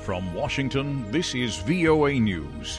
From Washington, this is VOA News.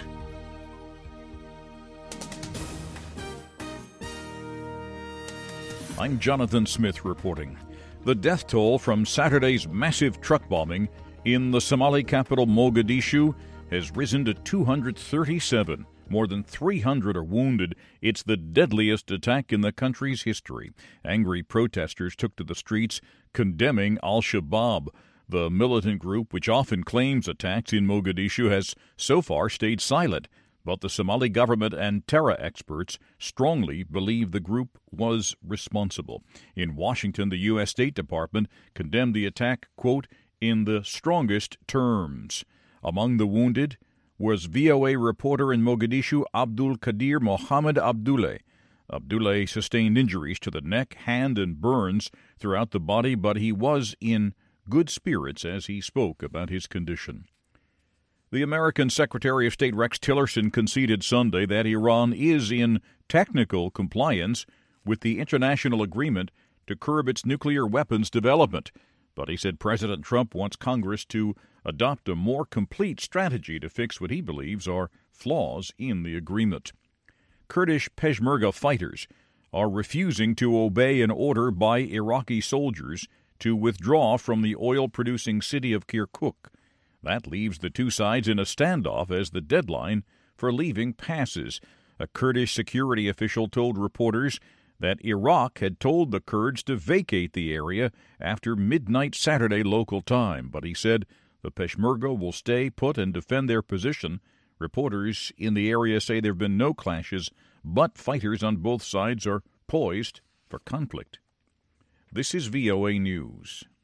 I'm Jonathan Smith reporting. The death toll from Saturday's massive truck bombing in the Somali capital Mogadishu has risen to 237. More than 300 are wounded. It's the deadliest attack in the country's history. Angry protesters took to the streets condemning al-Shabaab. The militant group, which often claims attacks in Mogadishu, has so far stayed silent. But the Somali government and terror experts strongly believe the group was responsible. In Washington, the U.S. State Department condemned the attack, quote, in the strongest terms. Among the wounded was VOA reporter in Mogadishu Abdul Qadir Mohammed Abdullah. Abdullah sustained injuries to the neck, hand, and burns throughout the body, but he was in good spirits as he spoke about his condition. The American Secretary of State Rex Tillerson conceded Sunday that Iran is in technical compliance with the international agreement to curb its nuclear weapons development. But he said President Trump wants Congress to adopt a more complete strategy to fix what he believes are flaws in the agreement. Kurdish Peshmerga fighters are refusing to obey an order by Iraqi soldiers to withdraw from the oil-producing city of Kirkuk. That leaves the two sides in a standoff as the deadline for leaving passes. A Kurdish security official told reporters that Iraq had told the Kurds to vacate the area after midnight Saturday local time, but he said the Peshmerga will stay put and defend their position. Reporters in the area say there have been no clashes, but fighters on both sides are poised for conflict. This is VOA News.